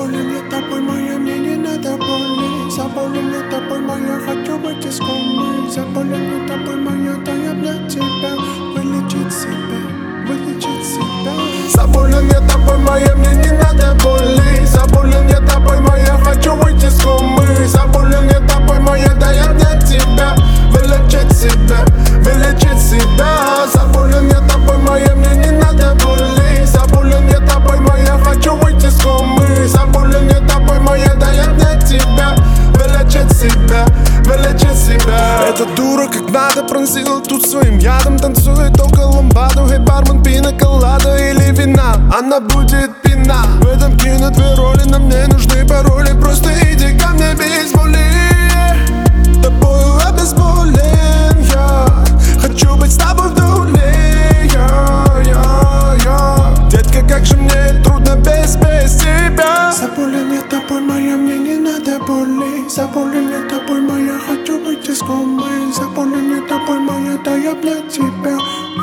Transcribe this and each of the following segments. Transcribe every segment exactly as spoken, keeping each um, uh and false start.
Заболен я тобой, моя, мне не надо боли. Заболен я тобой, моя, хочу быть из комы. Заболен я тобой, моя, дай обнять тебя, вылечить себя, вылечить себя. Заболен я тобой, моя, мне не надо боли. Заболен я тобой, моя, хочу выйти из комы. Заболен я тобой, моя, дай обнять тебя, вылечить себя, вылечить себя. Заболен я тобой, моя, мне не надо боли. Заболен я тобой, моя, хочу выйти из комы. Заболен я тобой, моя, дай обнять тебя, вылечить себя, вылечить себя. Эта дура как надо пронзила тут своим ядом. Танцует около ламбаду, эй, бармен, пина колада или вина. Она будет пина. В этом кино две роли, но мне нужны пароли. Просто иди ко мне без боли. Тобою обезболен я. Хочу быть с тобой вдали, я, я, я. Детка, как же мне трудно без, без тебя. Заболен я тобой, моя, мне не надо боли. Заболен я тобой, моя, хочу быть из комы. Заболен я тобой, моя, дай обнять тебя.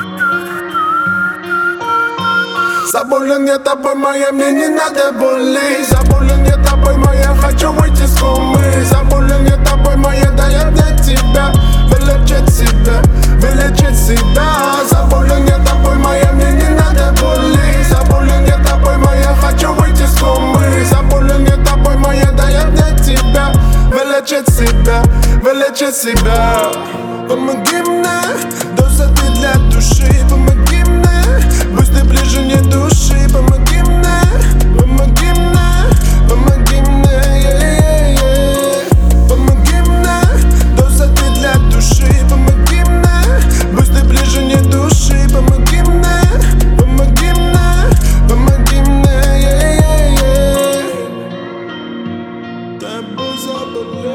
Заболен я тобой, моя, мне не надо боли. Заболен я тобой, моя, хочу выйти из комы. Заболен я тобой, моя, дай обнять тебя, вылечить себя, вылечить себя. Заболен я тобой, моя, мне не надо боли. Заболен я тобой, моя, хочу выйти из комы. Заболен я тобой, моя, дай обнять тебя, вылечить себя, вылечить себя. Помоги мне, доза ты для души. Помоги мне, пусть ты ближе не души. Помоги мне, помоги мне, помоги мне, yeah, yeah, yeah. Помоги мне, доза ты для души. Помоги мне, пусть ты ближе не души. Помоги мне, помоги мне, помоги мне, yeah, yeah, yeah. Тобой заболел.